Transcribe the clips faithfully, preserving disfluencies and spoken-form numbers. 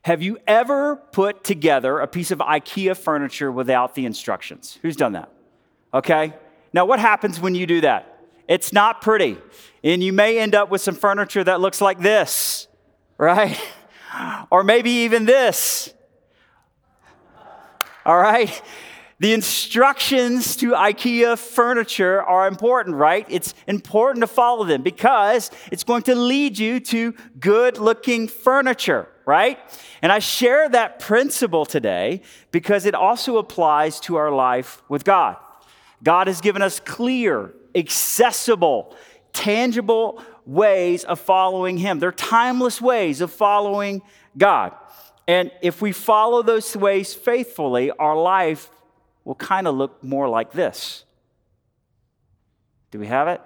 Have you ever put together a piece of IKEA furniture without the instructions? Who's done that? Okay. Now, what happens when you do that? It's not pretty. And you may end up with some furniture that looks like this, right? Or maybe even this. All right? The instructions to IKEA furniture are important, right? It's important to follow them because it's going to lead you to good-looking furniture, right? And I share that principle today because it also applies to our life with God. God has given us clear, accessible, tangible ways of following Him. They're timeless ways of following God. And if we follow those ways faithfully, our life will kind of look more like this. Do we have it?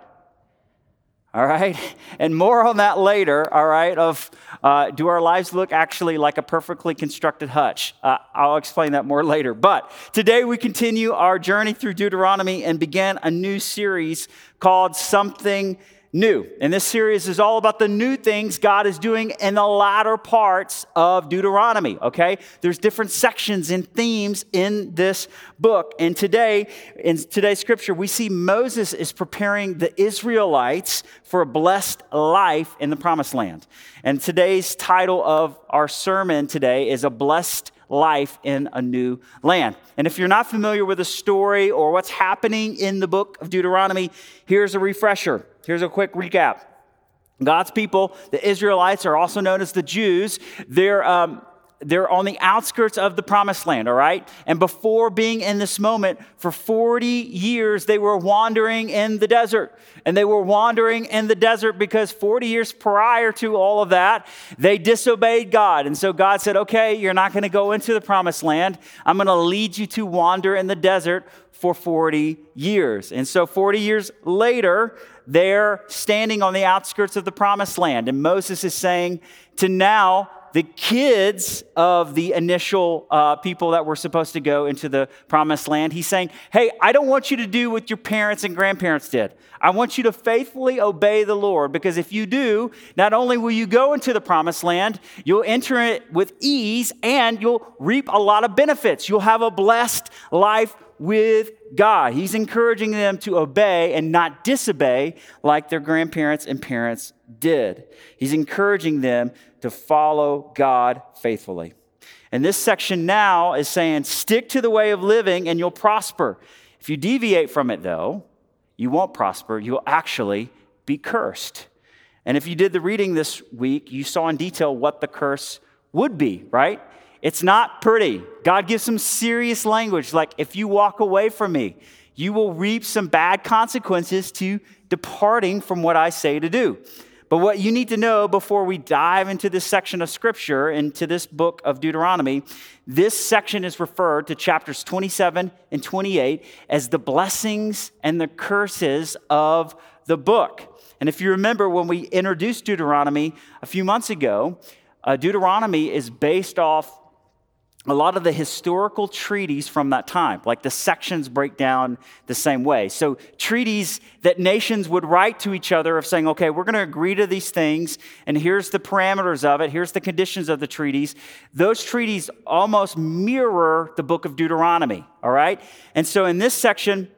All right. And more on that later, all right, of uh, do our lives look actually like a perfectly constructed hutch? Uh, I'll explain that more later. But today we continue our journey through Deuteronomy and begin a new series called Something New. And this series is all about the new things God is doing in the latter parts of Deuteronomy, okay? There's different sections and themes in this book. And today, in today's scripture, we see Moses is preparing the Israelites for a blessed life in the promised land. And today's title of our sermon today is A Blessed Life in a New Land. And if you're not familiar with the story or what's happening in the book of Deuteronomy, here's a refresher. Here's a quick recap. God's people, the Israelites, are also known as the Jews. They're um, they're on the outskirts of the promised land, all right? And before being in this moment, for forty years, they were wandering in the desert. And they were wandering in the desert because forty years prior to all of that, they disobeyed God. And so God said, okay, you're not going to go into the promised land. I'm going to lead you to wander in the desert for forty years. And so forty years later, they're standing on the outskirts of the promised land. And Moses is saying to now the kids of the initial uh, people that were supposed to go into the promised land, he's saying, hey, I don't want you to do what your parents and grandparents did. I want you to faithfully obey the Lord, because if you do, not only will you go into the promised land, you'll enter it with ease and you'll reap a lot of benefits. You'll have a blessed life with God. He's encouraging them to obey and not disobey like their grandparents and parents did. He's encouraging them to follow God faithfully. And this section now is saying, stick to the way of living and you'll prosper. If you deviate from it, though, you won't prosper. You'll actually be cursed. And if you did the reading this week, you saw in detail what the curse would be, right? It's not pretty. God gives some serious language, like if you walk away from me, you will reap some bad consequences to departing from what I say to do. But what you need to know before we dive into this section of Scripture, into this book of Deuteronomy, this section is referred to chapters twenty-seven and twenty-eight as the blessings and the curses of the book. And if you remember when we introduced Deuteronomy a few months ago, uh, Deuteronomy is based off a lot of the historical treaties from that time, like the sections break down the same way. So treaties that nations would write to each other of saying, okay, we're going to agree to these things, and here's the parameters of it, here's the conditions of the treaties. Those treaties almost mirror the book of Deuteronomy, all right? And so in this section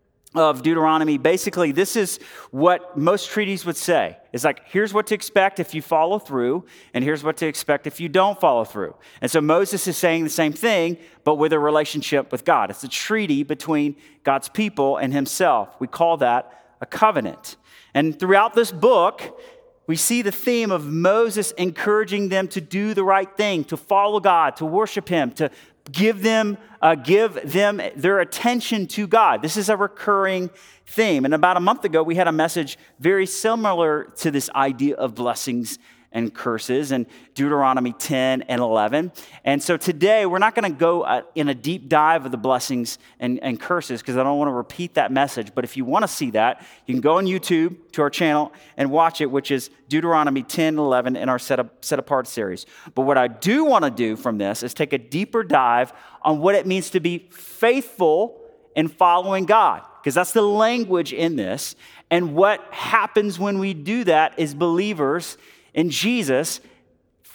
of Deuteronomy, basically this is what most treaties would say. It's like, here's what to expect if you follow through, and here's what to expect if you don't follow through. And so Moses is saying the same thing, but with a relationship with God. It's a treaty between God's people and himself. We call that a covenant. And throughout this book, we see the theme of Moses encouraging them to do the right thing, to follow God, to worship him, to give them uh, give them their attention to God. This is a recurring theme. And about a month ago, we had a message very similar to this idea of blessings and curses in Deuteronomy ten and eleven. And so today, we're not going to go uh, in a deep dive of the blessings and, and curses because I don't want to repeat that message. But if you want to see that, you can go on YouTube to our channel and watch it, which is Deuteronomy ten and eleven in our Set, up, set Apart series. But what I do want to do from this is take a deeper dive on what it means to be faithful in following God, because that's the language in this. And what happens when we do that as believers in Jesus,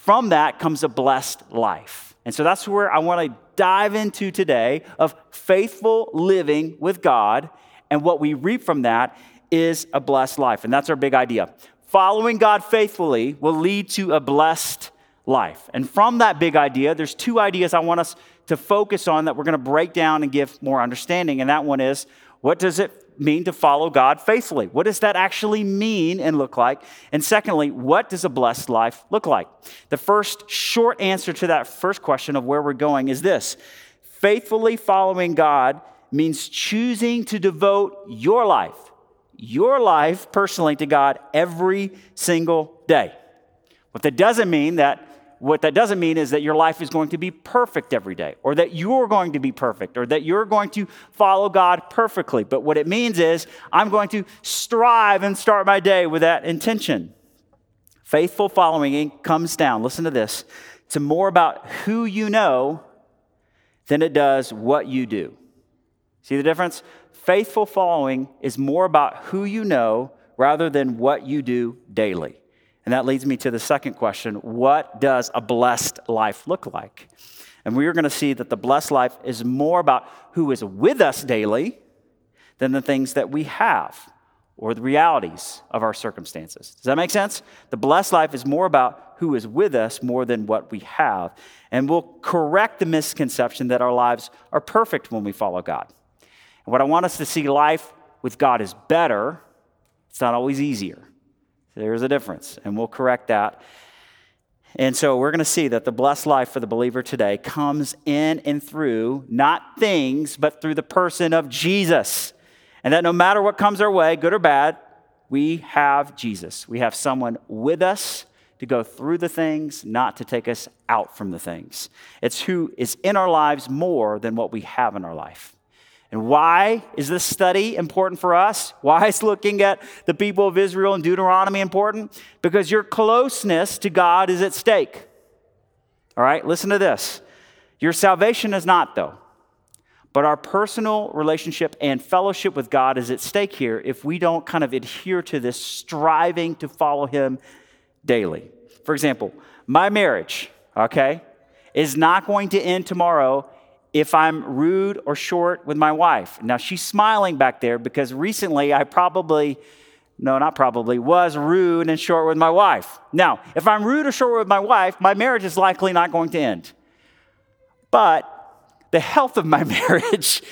from that comes a blessed life. And so that's where I want to dive into today of faithful living with God, and what we reap from that is a blessed life. And that's our big idea. Following God faithfully will lead to a blessed life. And from that big idea, there's two ideas I want us to focus on that we're going to break down and give more understanding. And that one is, what does it mean to follow God faithfully? What does that actually mean and look like? And secondly, what does a blessed life look like? The first short answer to that first question of where we're going is this: faithfully following God means choosing to devote your life, your life personally to God every single day. What that doesn't mean that What that doesn't mean is that your life is going to be perfect every day, or that you're going to be perfect, or that you're going to follow God perfectly. But what it means is I'm going to strive and start my day with that intention. Faithful following comes down, listen to this, to more about who you know than it does what you do. See the difference? Faithful following is more about who you know rather than what you do daily. And that leads me to the second question: what does a blessed life look like? And we're going to see that the blessed life is more about who is with us daily than the things that we have or the realities of our circumstances. Does that make sense? The blessed life is more about who is with us more than what we have. And we'll correct the misconception that our lives are perfect when we follow God. And what I want us to see, life with God is better. It's not always easier. There's a difference, and we'll correct that. And so we're going to see that the blessed life for the believer today comes in and through not things, but through the person of Jesus. And that no matter what comes our way, good or bad, we have Jesus. We have someone with us to go through the things, not to take us out from the things. It's who is in our lives more than what we have in our life. And why is this study important for us? Why is looking at the people of Israel and Deuteronomy important? Because your closeness to God is at stake. All right, listen to this. Your salvation is not, though. But our personal relationship and fellowship with God is at stake here if we don't kind of adhere to this striving to follow Him daily. For example, my marriage, okay, is not going to end tomorrow if I'm rude or short with my wife. Now, she's smiling back there because recently I probably, no, not probably, was rude and short with my wife. Now, if I'm rude or short with my wife, my marriage is likely not going to end. But the health of my marriage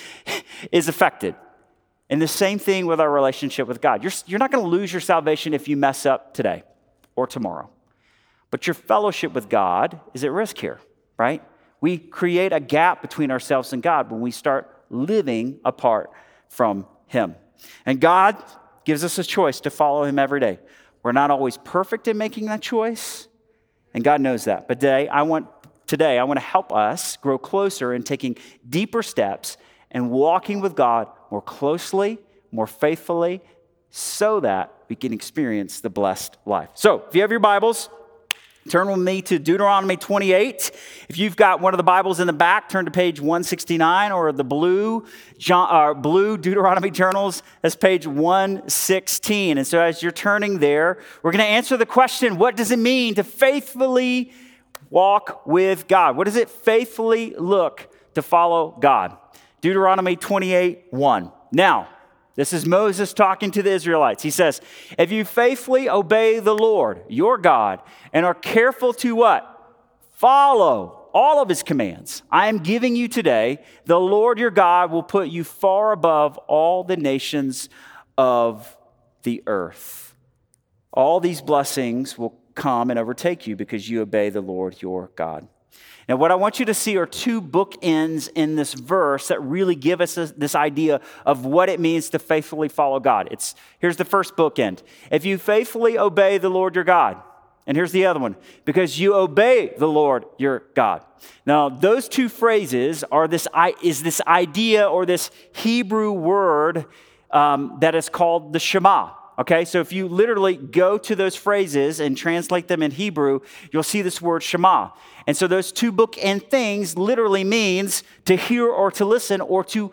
is affected. And the same thing with our relationship with God. You're, you're not going to lose your salvation if you mess up today or tomorrow. But your fellowship with God is at risk here, right? We create a gap between ourselves and God when we start living apart from Him. And God gives us a choice to follow Him every day. We're not always perfect in making that choice, and God knows that. But today, I want today I want to help us grow closer in taking deeper steps and walking with God more closely, more faithfully, so that we can experience the blessed life. So, if you have your Bibles, turn with me to Deuteronomy twenty-eight. If you've got one of the Bibles in the back, turn to page one sixty-nine, or the blue, uh, blue Deuteronomy journals, that's page one sixteen. And so as you're turning there, we're going to answer the question, what does it mean to faithfully walk with God? What does it faithfully look to follow God? Deuteronomy twenty-eight, one. Now, this is Moses talking to the Israelites. He says, if you faithfully obey the Lord, your God, and are careful to what? Follow all of His commands I am giving you today, the Lord your God will put you far above all the nations of the earth. All these blessings will come and overtake you because you obey the Lord your God. Now, what I want you to see are two bookends in this verse that really give us this, this idea of what it means to faithfully follow God. It's here's the first bookend. If you faithfully obey the Lord your God. And here's the other one. Because you obey the Lord your God. Now, those two phrases are this is this idea or this Hebrew word um, that is called the Shema. Okay, so if you literally go to those phrases and translate them in Hebrew, you'll see this word Shema. And so those two bookend things literally means to hear or to listen or to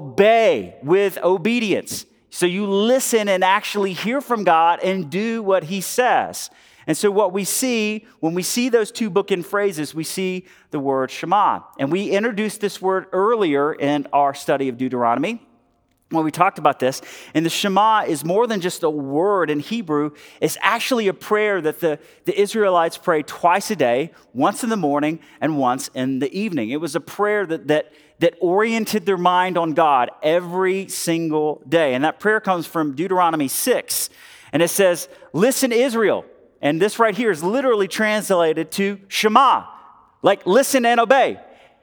obey with obedience. So you listen and actually hear from God and do what He says. And so what we see, when we see those two bookend phrases, we see the word Shema. And we introduced this word earlier in our study of Deuteronomy, when we talked about this. And the Shema is more than just a word in Hebrew. It's actually a prayer that the, the Israelites pray twice a day, once in the morning and once in the evening. It was a prayer that, that, that oriented their mind on God every single day. And that prayer comes from Deuteronomy six. And it says, "Listen, Israel." And this right here is literally translated to Shema, like listen and obey.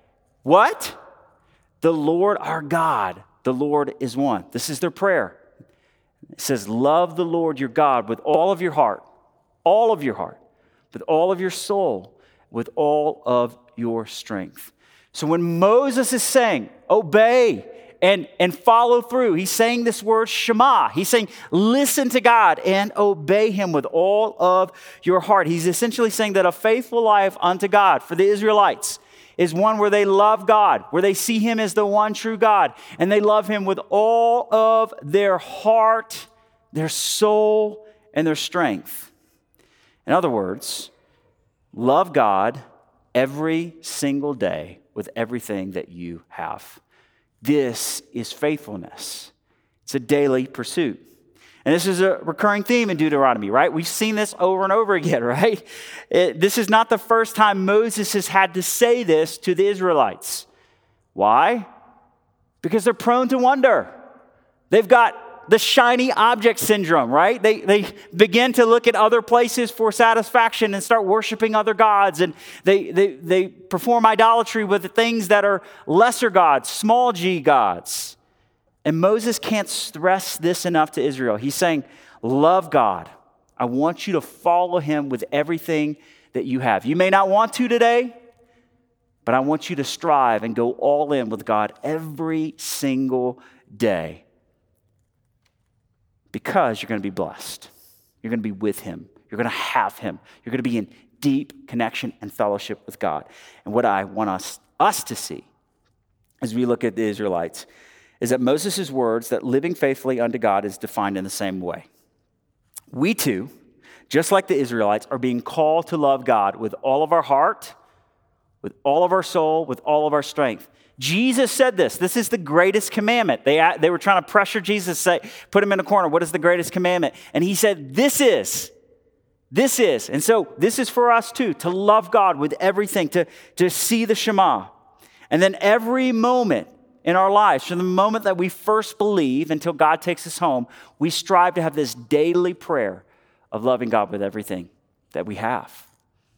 What? The Lord our God, the Lord is one. This is their prayer. It says, love the Lord your God with all of your heart, all of your heart, with all of your soul, with all of your strength. So when Moses is saying, obey and, and follow through, he's saying this word Shema. He's saying, listen to God and obey him with all of your heart. He's essentially saying that a faithful life unto God for the Israelites is one where they love God, where they see him as the one true God, and they love him with all of their heart, their soul, and their strength. In other words, love God every single day with everything that you have. This is faithfulness. It's a daily pursuit. And this is a recurring theme in Deuteronomy, right? We've seen this over and over again, right? It, this is not the first time Moses has had to say this to the Israelites. Why? Because they're prone to wonder. They've got the shiny object syndrome, right? They, they begin to look at other places for satisfaction and start worshiping other gods. And they, they, they perform idolatry with the things that are lesser gods, small g gods. And Moses can't stress this enough to Israel. He's saying, love God. I want you to follow him with everything that you have. You may not want to today, but I want you to strive and go all in with God every single day. Because you're going to be blessed. You're going to be with him. You're going to have him. You're going to be in deep connection and fellowship with God. And what I want us, us to see as we look at the Israelites is that Moses' words that living faithfully unto God is defined in the same way. We too, just like the Israelites, are being called to love God with all of our heart, with all of our soul, with all of our strength. Jesus said this. This is the greatest commandment. They, they were trying to pressure Jesus, say, put him in a corner. What is the greatest commandment? And he said, this is. This is. And so this is for us too, to love God with everything, to, to see the Shema. And then every moment in our lives, from the moment that we first believe until God takes us home, we strive to have this daily prayer of loving God with everything that we have.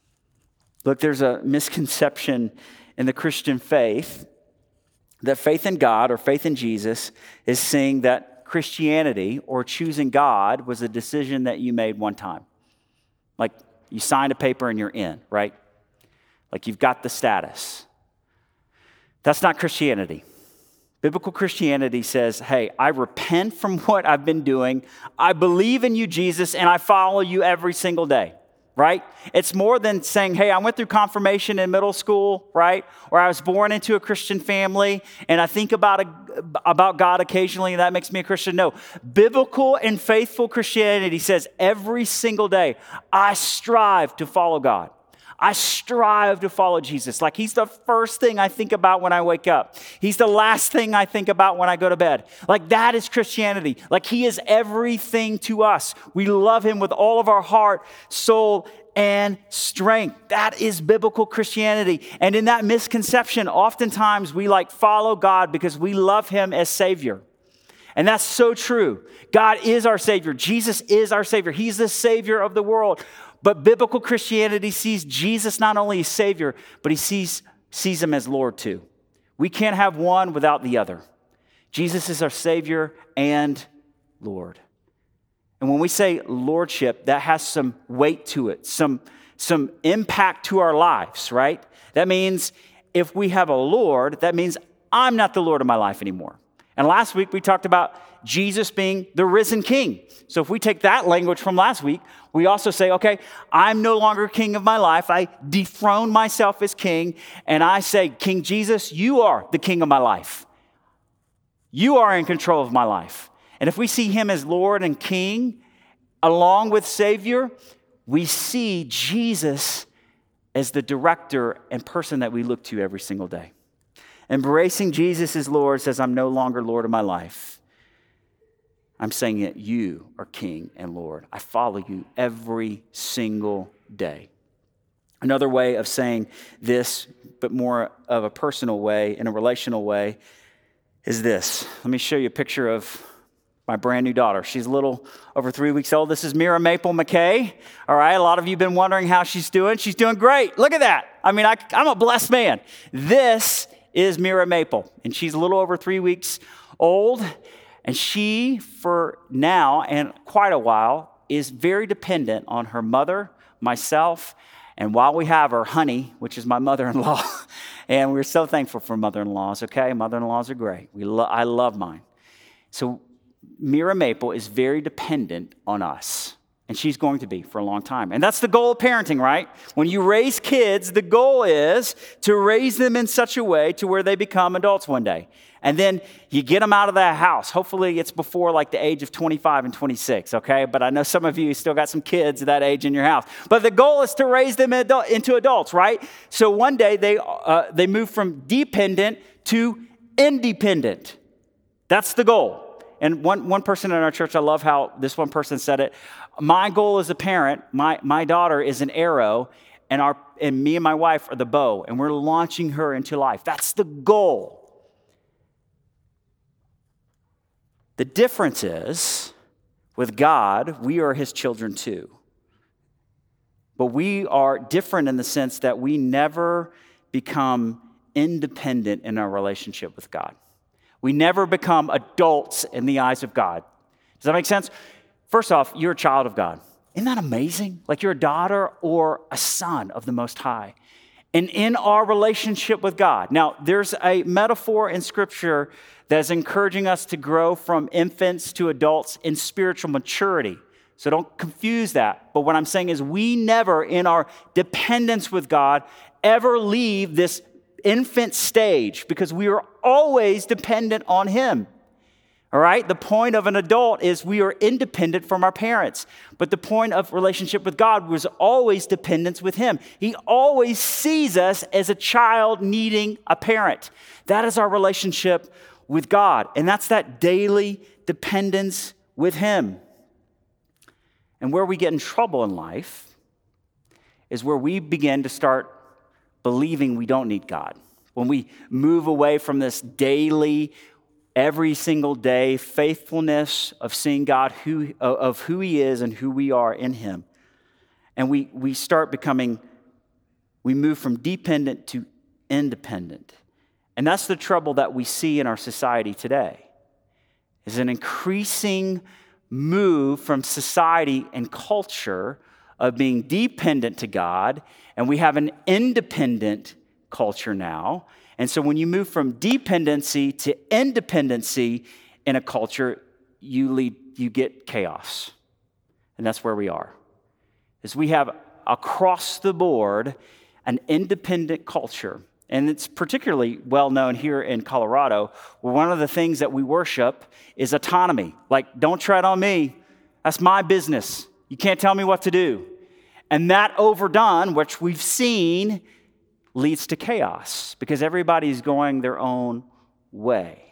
Look, there's a misconception in the Christian faith that faith in God or faith in Jesus is saying that Christianity or choosing God was a decision that you made one time. Like you signed a paper and you're in, right? Like you've got the status. That's not Christianity. Biblical Christianity says, hey, I repent from what I've been doing. I believe in you, Jesus, and I follow you every single day. Right? It's more than saying, hey, I went through confirmation in middle school, right? Or I was born into a Christian family and I think about, a, about God occasionally and that makes me a Christian. No, biblical and faithful Christianity says every single day, I strive to follow God. I strive to follow Jesus. Like he's the first thing I think about when I wake up. He's the last thing I think about when I go to bed. Like that is Christianity. Like he is everything to us. We love him with all of our heart, soul, and strength. That is biblical Christianity. And in that misconception, oftentimes we like follow God because we love him as Savior. And that's so true. God is our Savior. Jesus is our Savior. He's the Savior of the world. But biblical Christianity sees Jesus not only as Savior, but he sees, sees him as Lord too. We can't have one without the other. Jesus is our Savior and Lord. And when we say Lordship, that has some weight to it, some, some impact to our lives, right? That means if we have a Lord, that means I'm not the Lord of my life anymore. And last week we talked about Jesus being the risen King. So if we take that language from last week, we also say, okay, I'm no longer king of my life. I dethrone myself as king, and I say, King Jesus, you are the king of my life. You are in control of my life. And if we see him as Lord and King, along with Savior, we see Jesus as the director and person that we look to every single day. Embracing Jesus as Lord says, I'm no longer Lord of my life. I'm saying that you are King and Lord. I follow you every single day. Another way of saying this, but more of a personal way, in a relational way, is this. Let me show you a picture of my brand new daughter. She's a little over three weeks old. This is Mira Maple McKay. All right, a lot of you have been wondering how she's doing. She's doing great. Look at that. I mean, I, I'm a blessed man. This is Mira Maple, and she's a little over three weeks old. And she, for now and quite a while, is very dependent on her mother, myself, and while we have her, Honey, which is my mother-in-law. And we're so thankful for mother-in-laws, okay? Mother-in-laws are great. We lo- I love mine. So Mira Maple is very dependent on us, and she's going to be for a long time. And that's the goal of parenting, right? When you raise kids, the goal is to raise them in such a way to where they become adults one day. And then you get them out of that house. Hopefully it's before like the age of twenty-five and twenty-six, okay? But I know some of you still got some kids at that age in your house. But the goal is to raise them adult, into adults, right? So one day they uh, they move from dependent to independent. That's the goal. And one, one person in our church, I love how this one person said it. My goal as a parent, my, my daughter is an arrow, and, our, and me and my wife are the bow, and we're launching her into life. That's the goal. The difference is, with God, we are his children too. But we are different in the sense that we never become independent in our relationship with God. We never become adults in the eyes of God. Does that make sense? First off, you're a child of God. Isn't that amazing? Like you're a daughter or a son of the Most High. And in our relationship with God. Now, there's a metaphor in Scripture that's encouraging us to grow from infants to adults in spiritual maturity. So don't confuse that. But what I'm saying is we never, in our dependence with God, ever leave this infant stage because we are always dependent on him. All right? The point of an adult is we are independent from our parents. But the point of relationship with God was always dependence with him. He always sees us as a child needing a parent. That is our relationship with God. And that's that daily dependence with him. And where we get in trouble in life is where we begin to start believing we don't need God. When we move away from this daily, every single day faithfulness of seeing God who, of who he is and who we are in him. And we, we start becoming, we move from dependent to independent. And that's the trouble that we see in our society today, is an increasing move from society and culture of being dependent to God, and we have an independent culture now. And so when you move from dependency to independency in a culture, you lead, you get chaos. And that's where we are. Is we have across the board an independent culture. And it's particularly well known here in Colorado, where one of the things that we worship is autonomy. Like, don't tread on me. That's my business. You can't tell me what to do. And that overdone, which we've seen, leads to chaos because everybody's going their own way.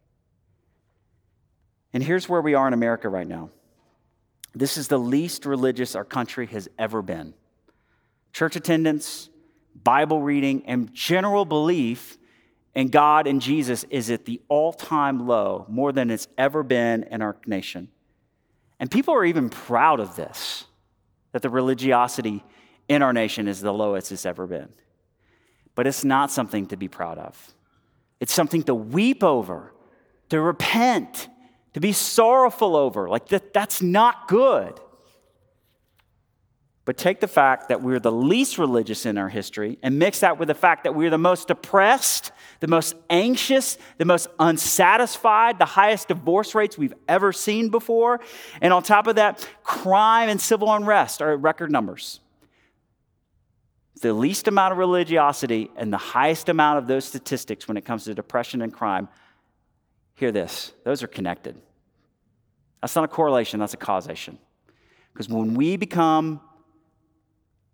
And here's where we are in America right now. This is the least religious our country has ever been. Church attendance, Bible reading, and general belief in God and Jesus is at the all-time low, more than it's ever been in our nation. And people are even proud of this, that the religiosity in our nation is the lowest it's ever been. But it's not something to be proud of. It's something to weep over, to repent, to be sorrowful over. Like that, that's not good. But take the fact that we're the least religious in our history and mix that with the fact that we're the most depressed, the most anxious, the most unsatisfied, the highest divorce rates we've ever seen before. And on top of that, crime and civil unrest are at record numbers. The least amount of religiosity and the highest amount of those statistics when it comes to depression and crime, hear this, those are connected. That's not a correlation, that's a causation. Because when we become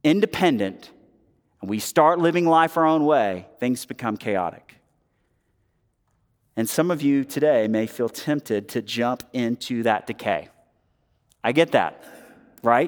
independent, and we start living life our own way, things become chaotic. And some of you today may feel tempted to jump into that decay. I get that, right?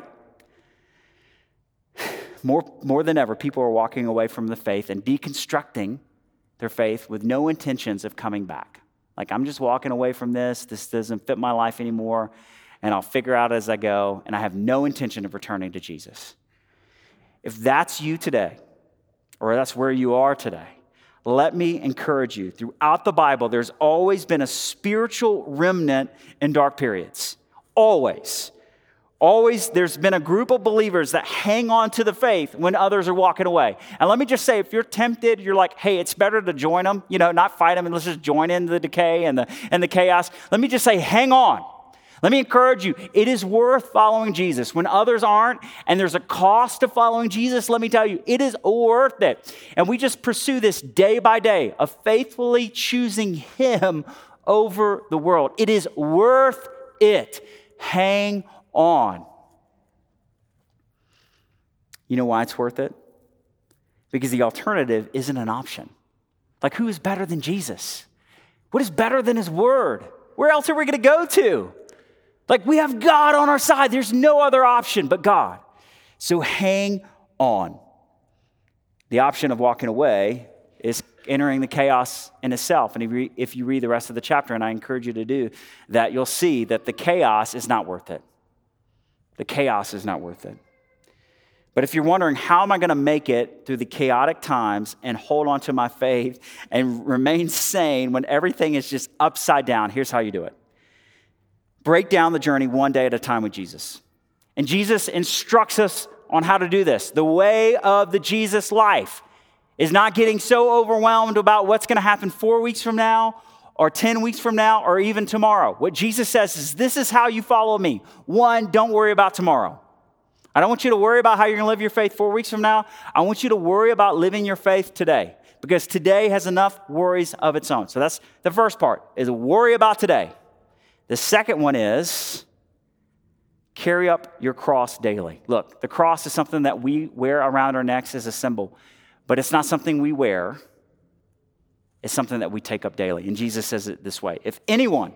More, more than ever, people are walking away from the faith and deconstructing their faith with no intentions of coming back. Like, I'm just walking away from this. This doesn't fit my life anymore, and I'll figure out as I go, and I have no intention of returning to Jesus. If that's you today, or that's where you are today, let me encourage you. Throughout the Bible, there's always been a spiritual remnant in dark periods. Always. Always, there's been a group of believers that hang on to the faith when others are walking away. And let me just say, if you're tempted, you're like, hey, it's better to join them, you know, not fight them, and let's just join in the decay and the, and the chaos. Let me just say, hang on. Let me encourage you, it is worth following Jesus. When others aren't, and there's a cost to following Jesus, let me tell you, it is worth it. And we just pursue this day by day of faithfully choosing Him over the world. It is worth it. Hang on. You know why it's worth it? Because the alternative isn't an option. Like, who is better than Jesus? What is better than His word? Where else are we going to go to? Like, we have God on our side. There's no other option but God. So hang on. The option of walking away is entering the chaos in itself. And if you, if you read the rest of the chapter, and I encourage you to do that, you'll see that the chaos is not worth it. The chaos is not worth it. But if you're wondering, how am I going to make it through the chaotic times and hold on to my faith and remain sane when everything is just upside down? Here's how you do it. Break down the journey one day at a time with Jesus. And Jesus instructs us on how to do this. The way of the Jesus life is not getting so overwhelmed about what's going to happen four weeks from now or ten weeks from now or even tomorrow. What Jesus says is, this is how you follow me. One, don't worry about tomorrow. I don't want you to worry about how you're going to live your faith four weeks from now. I want you to worry about living your faith today, because today has enough worries of its own. So that's the first part, is worry about today. The second one is carry up your cross daily. Look, the cross is something that we wear around our necks as a symbol, but it's not something we wear. It's something that we take up daily. And Jesus says it this way: if anyone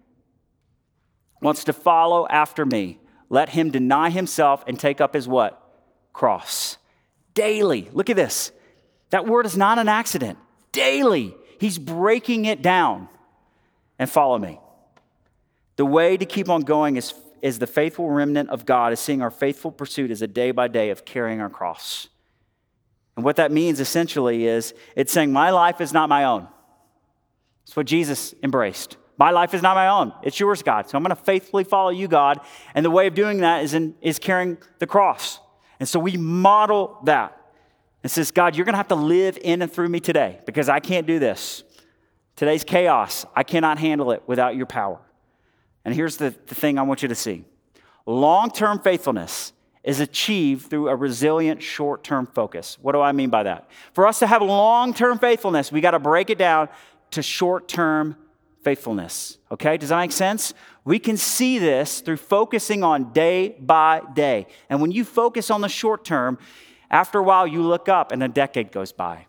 wants to follow after me, let him deny himself and take up his what? Cross. Daily. Look at this. That word is not an accident. Daily. He's breaking it down. And follow me. The way to keep on going is, is the faithful remnant of God is seeing our faithful pursuit as a day by day of carrying our cross. And what that means essentially is it's saying my life is not my own. It's what Jesus embraced. My life is not my own. It's yours, God. So I'm going to faithfully follow you, God. And the way of doing that is, in, is carrying the cross. And so we model that. It says, God, you're going to have to live in and through me today, because I can't do this. Today's chaos, I cannot handle it without your power. And here's the, the thing I want you to see. Long-term faithfulness is achieved through a resilient short-term focus. What do I mean by that? For us to have long-term faithfulness, we got to break it down to short-term faithfulness. Okay, does that make sense? We can see this through focusing on day by day. And when you focus on the short term, after a while you look up and a decade goes by.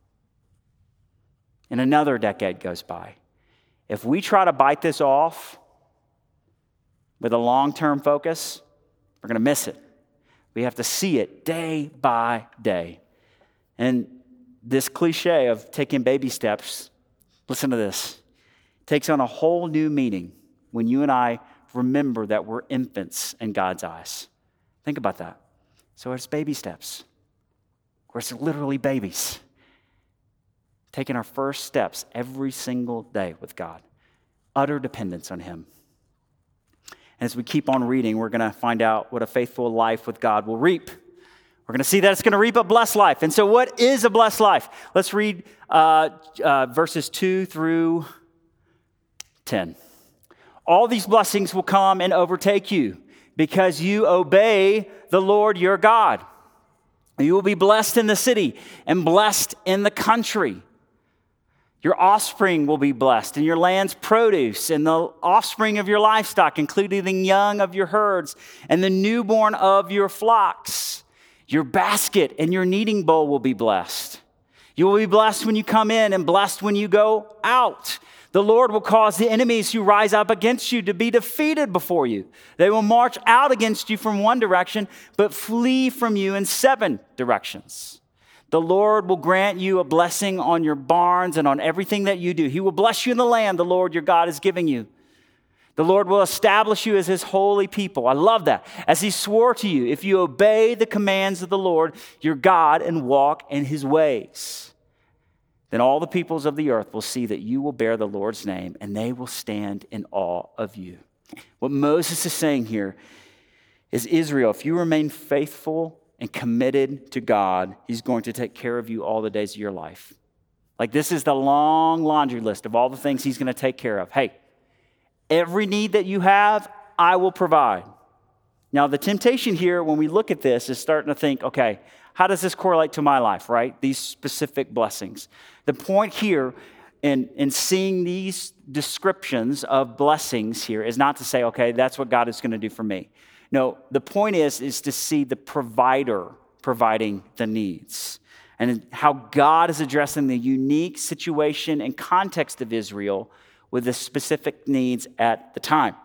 And another decade goes by. If we try to bite this off with a long-term focus, we're going to miss it. We have to see it day by day. And this cliche of taking baby steps, listen to this, takes on a whole new meaning when you and I remember that we're infants in God's eyes. Think about that. So it's baby steps. We're literally babies. Taking our first steps every single day with God. Utter dependence on Him. And as we keep on reading, we're going to find out what a faithful life with God will reap. We're going to see that it's going to reap a blessed life. And so what is a blessed life? Let's read uh, uh, verses two through ten. All these blessings will come and overtake you because you obey the Lord your God. You will be blessed in the city and blessed in the country. Your offspring will be blessed, and your land's produce, and the offspring of your livestock, including the young of your herds, and the newborn of your flocks. Your basket and your kneading bowl will be blessed. You will be blessed when you come in and blessed when you go out. The Lord will cause the enemies who rise up against you to be defeated before you. They will march out against you from one direction, but flee from you in seven directions. The Lord will grant you a blessing on your barns and on everything that you do. He will bless you in the land the Lord your God is giving you. The Lord will establish you as his holy people. I love that. As he swore to you, if you obey the commands of the Lord your God and walk in his ways, then all the peoples of the earth will see that you will bear the Lord's name, and they will stand in awe of you. What Moses is saying here is, Israel, if you remain faithful and committed to God, he's going to take care of you all the days of your life. Like, this is the long laundry list of all the things he's going to take care of. Hey, every need that you have, I will provide. Now, the temptation here when we look at this is starting to think, okay, how does this correlate to my life, right? These specific blessings. The point here in, in seeing these descriptions of blessings here is not to say, okay, that's what God is going to do for me. No, the point is, is to see the provider providing the needs and how God is addressing the unique situation and context of Israel with the specific needs at the time.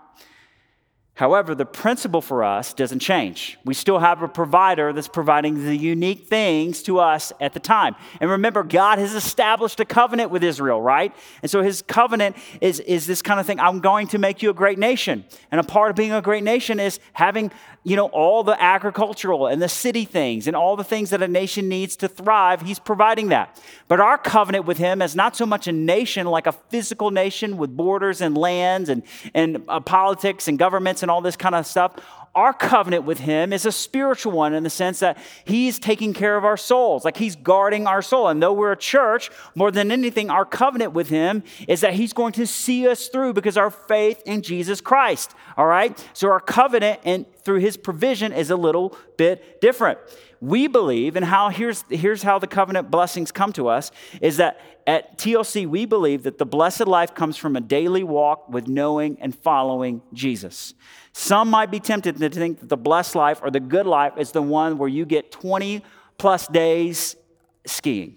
However, the principle for us doesn't change. We still have a provider that's providing the unique things to us at the time. And remember, God has established a covenant with Israel, right? And so his covenant is, is this kind of thing, I'm going to make you a great nation. And a part of being a great nation is having, you know, all the agricultural and the city things and all the things that a nation needs to thrive. He's providing that. But our covenant with him is not so much a nation like a physical nation with borders and lands and, and uh, politics and governments and all this kind of stuff. Our covenant with him is a spiritual one in the sense that he's taking care of our souls, like he's guarding our soul. And though we're a church, more than anything, our covenant with him is that he's going to see us through because our faith in Jesus Christ, all right? So our covenant and through his provision is a little bit different. We believe, and how here's, here's how the covenant blessings come to us, is that at T L C, we believe that the blessed life comes from a daily walk with knowing and following Jesus. Some might be tempted to think that the blessed life or the good life is the one where you get twenty plus days skiing.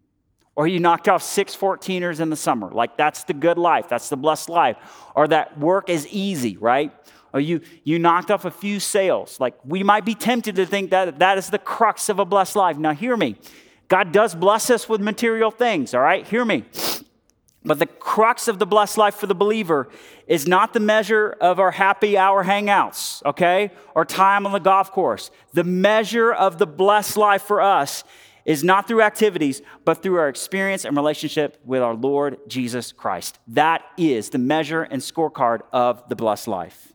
Or you knocked off six fourteeners in the summer. Like, that's the good life. That's the blessed life. Or that work is easy, right? Or you, you knocked off a few sales. Like, we might be tempted to think that that is the crux of a blessed life. Now, hear me. God does bless us with material things, all right? Hear me. But the crux of the blessed life for the believer is not the measure of our happy hour hangouts, okay? Or time on the golf course. The measure of the blessed life for us is not through activities, but through our experience and relationship with our Lord Jesus Christ. That is the measure and scorecard of the blessed life.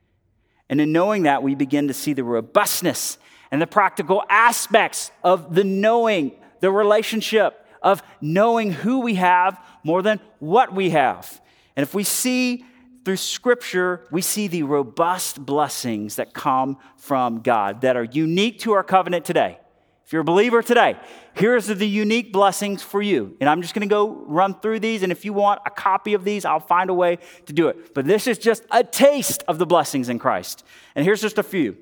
And in knowing that, we begin to see the robustness and the practical aspects of the knowing, the relationship of knowing who we have more than what we have. And if we see through Scripture, we see the robust blessings that come from God that are unique to our covenant today. If you're a believer today, here's the unique blessings for you. And I'm just going to go run through these. And if you want a copy of these, I'll find a way to do it. But this is just a taste of the blessings in Christ. And here's just a few.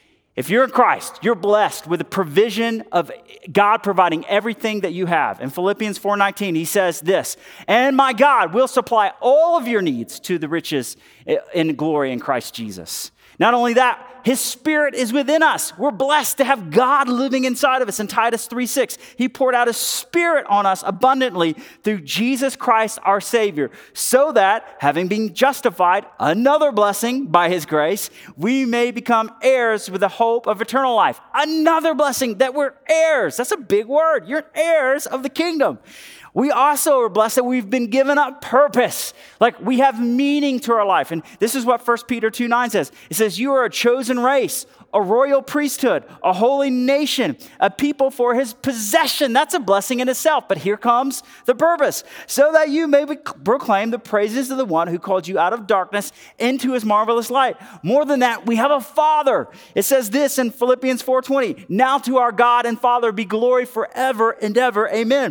If you're in Christ, you're blessed with the provision of God providing everything that you have. In Philippians four nineteen, he says this, and my God will supply all of your needs to the riches in glory in Christ Jesus. Not only that, his Spirit is within us. We're blessed to have God living inside of us. In Titus three six, he poured out his Spirit on us abundantly through Jesus Christ our Savior, so that, having been justified, another blessing by his grace, we may become heirs with the hope of eternal life. Another blessing that we're heirs. That's a big word. You're heirs of the kingdom. We also are blessed that we've been given a purpose. Like, we have meaning to our life. And this is what First Peter two nine says. It says, you are a chosen race, a royal priesthood, a holy nation, a people for his possession. That's a blessing in itself. But here comes the purpose. So that you may proclaim the praises of the one who called you out of darkness into his marvelous light. More than that, we have a Father. It says this in Philippians four twenty. Now to our God and Father be glory forever and ever. Amen.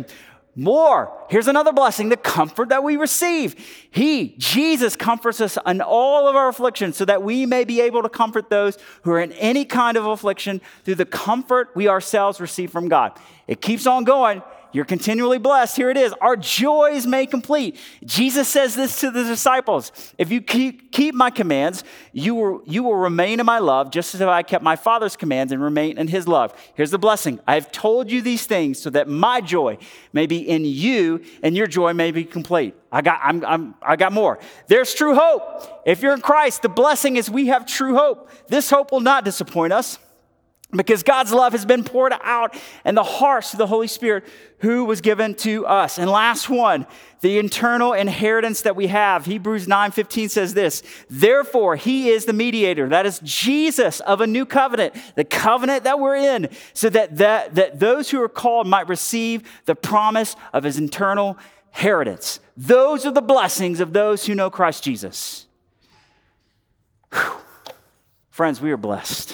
More. Here's another blessing, the comfort that we receive. He, Jesus, comforts us in all of our afflictions so that we may be able to comfort those who are in any kind of affliction through the comfort we ourselves receive from God. It keeps on going. You're continually blessed. Here it is. Our joy is made complete. Jesus says this to the disciples. If you keep, keep my commands, you will, you will remain in my love, just as I kept my Father's commands and remain in his love. Here's the blessing. I have told you these things so that my joy may be in you and your joy may be complete. I got, I'm, I'm, I got more. There's true hope. If you're in Christ, the blessing is we have true hope. This hope will not disappoint us, because God's love has been poured out in the hearts of the Holy Spirit who was given to us. And last one, the eternal inheritance that we have. Hebrews nine fifteen says this, therefore he is the mediator, that is Jesus, of a new covenant, the covenant that we're in, so that, that, that those who are called might receive the promise of his eternal inheritance. Those are the blessings of those who know Christ Jesus. Whew. Friends, we are blessed.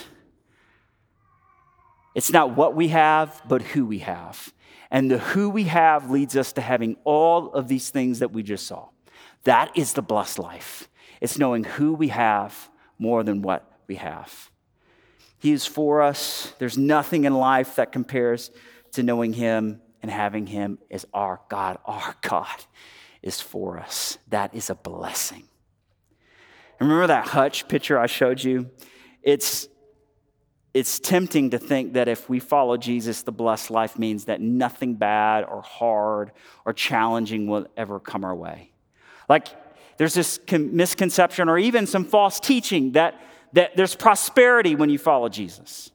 It's not what we have, but who we have. And the who we have leads us to having all of these things that we just saw. That is the blessed life. It's knowing who we have more than what we have. He is for us. There's nothing in life that compares to knowing him and having him as our God. Our God is for us. That is a blessing. Remember that hutch picture I showed you? It's It's tempting to think that if we follow Jesus, the blessed life means that nothing bad or hard or challenging will ever come our way. Like there's this misconception or even some false teaching that, that there's prosperity when you follow Jesus.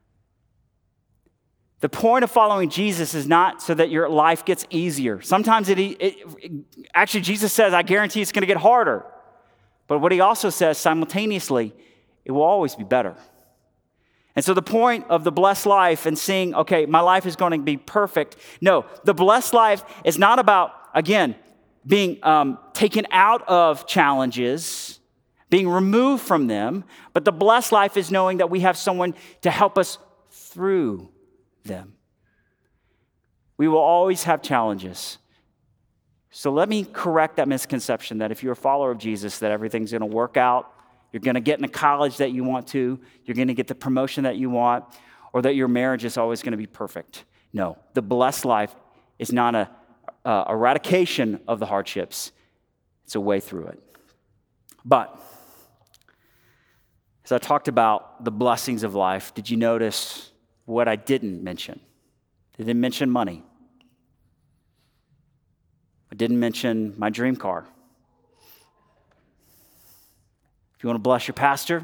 The point of following Jesus is not so that your life gets easier. Sometimes it, it, it actually Jesus says, I guarantee it's going to get harder. But what he also says simultaneously, it will always be better. And so the point of the blessed life and seeing, okay, my life is going to be perfect. No, the blessed life is not about, again, being um, taken out of challenges, being removed from them, but the blessed life is knowing that we have someone to help us through them. We will always have challenges. So let me correct that misconception that if you're a follower of Jesus, that everything's going to work out. You're going to get in the college that you want to. You're going to get the promotion that you want, or that your marriage is always going to be perfect. No, the blessed life is not a, a eradication of the hardships. It's a way through it. But as I talked about the blessings of life, did you notice what I didn't mention? I didn't mention money. I didn't mention my dream car. If you want to bless your pastor,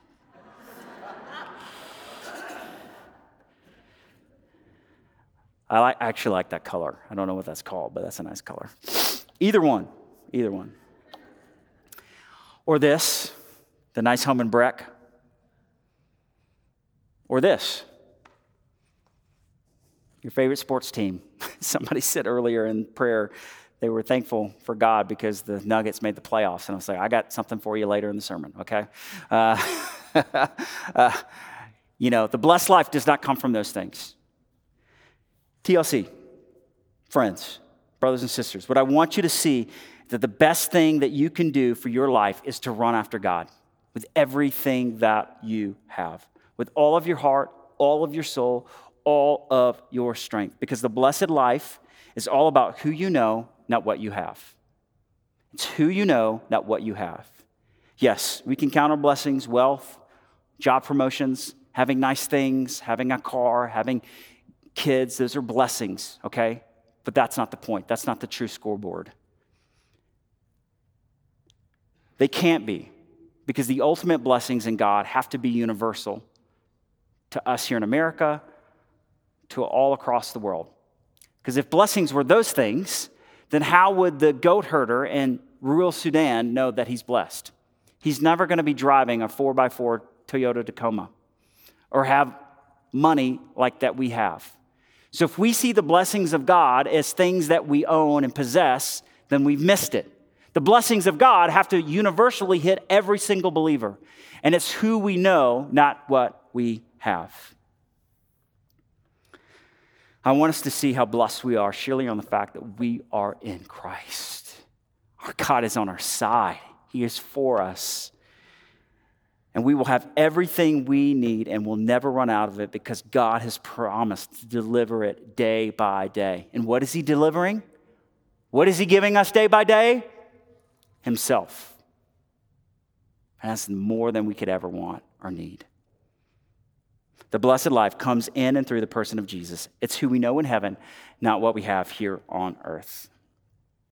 I like, actually like that color. I don't know what that's called, but that's a nice color. Either one, either one. Or this, the nice home in Breck. Or this, your favorite sports team. Somebody said earlier in prayer, they were thankful for God because the Nuggets made the playoffs. And I was like, I got something for you later in the sermon, okay? Uh, uh, you know, the blessed life does not come from those things. T L C, friends, brothers and sisters, what I want you to see that the best thing that you can do for your life is to run after God with everything that you have, with all of your heart, all of your soul, all of your strength. Because the blessed life is all about who you know, not what you have. It's who you know, not what you have. Yes, we can count on blessings, wealth, job promotions, having nice things, having a car, having kids. Those are blessings, okay? But that's not the point. That's not the true scoreboard. They can't be, because the ultimate blessings in God have to be universal to us here in America, to all across the world. Because if blessings were those things, then how would the goat herder in rural Sudan know that he's blessed? He's never going to be driving a four by four Toyota Tacoma or have money like that we have. So if we see the blessings of God as things that we own and possess, then we've missed it. The blessings of God have to universally hit every single believer. And it's who we know, not what we have. I want us to see how blessed we are, surely on the fact that we are in Christ. Our God is on our side. He is for us. And we will have everything we need and we'll never run out of it because God has promised to deliver it day by day. And what is he delivering? What is he giving us day by day? Himself. And that's more than we could ever want or need. The blessed life comes in and through the person of Jesus. It's who we know in heaven, not what we have here on earth.